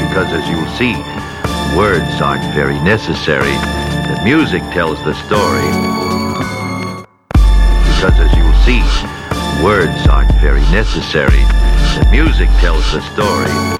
because as you'll see, words aren't very necessary. The music tells the story. Because as you'll see, words aren't very necessary. The music tells the story.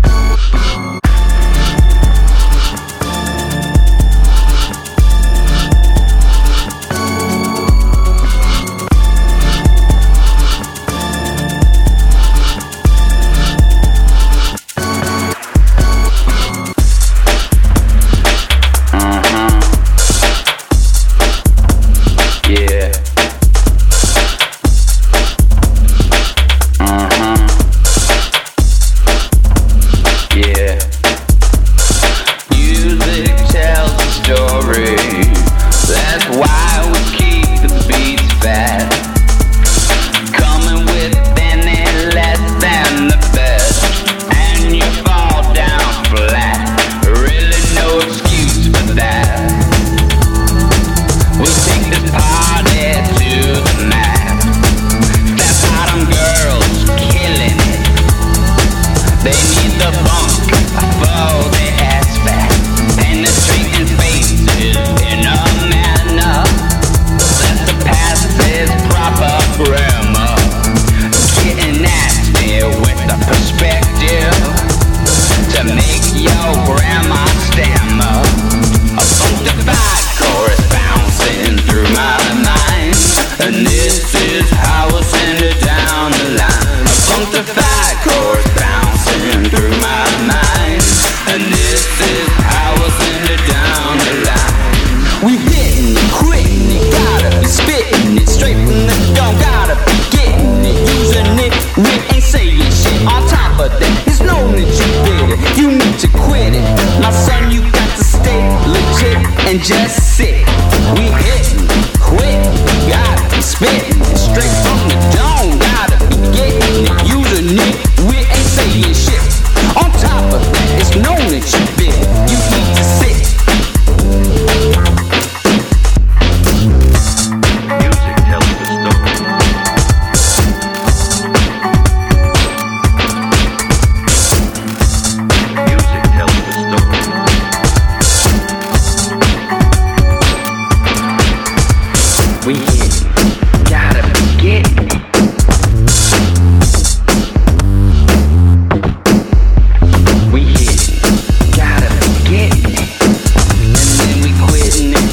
Just sit, we hitting, quit, gotta be spitting straight from the dome, gotta be getting it, using it, we ain't saying shit. On top of that, it's known that you big, you need to sit. Music tells the story. Music tells the story. We hit, gotta be getting it. We hit, gotta be getting it. And then we quitting it.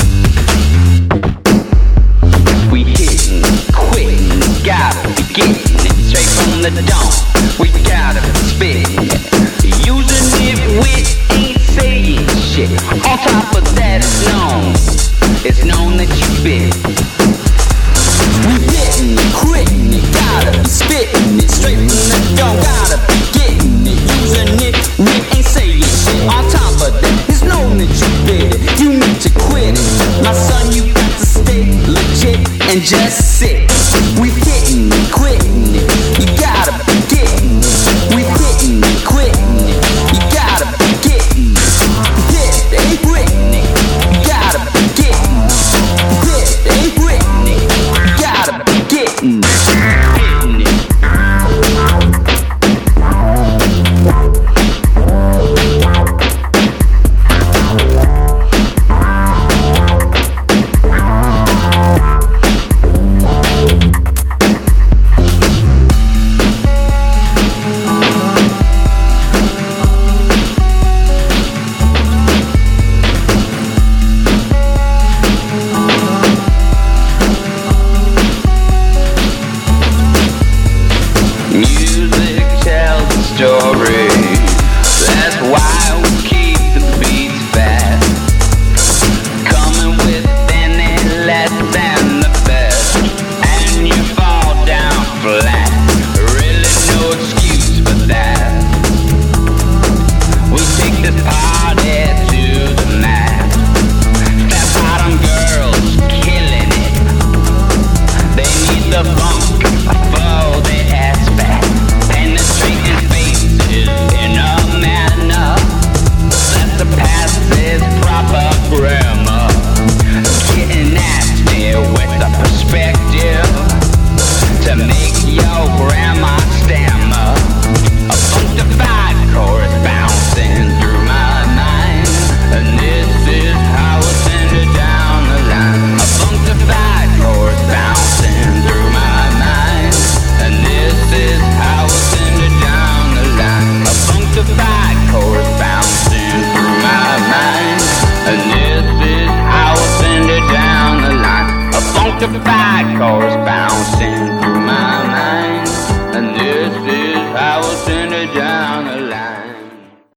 We hitting, quitting, gotta be getting it. Straight from the dome, we gotta be spitting it. Using it, we ain't saying shit. On top of that, it's known that you bit. We hitting it, quitting it, gotta be spitting it. Straight from the dome, gotta be getting it. Using it, we ain't saying shit. On top of that, it's known that you bit it. You need to quit it. My son, you got to stay legit and just sit. We hitting it, quitting it, you gotta be getting it. We hitting it, quitting it, you gotta be getting it. Hit, ain't quitting it, you gotta be getting it. Hit, ain't quitting it, you gotta be getting it. Hitting it. Enough. the five chords bouncing.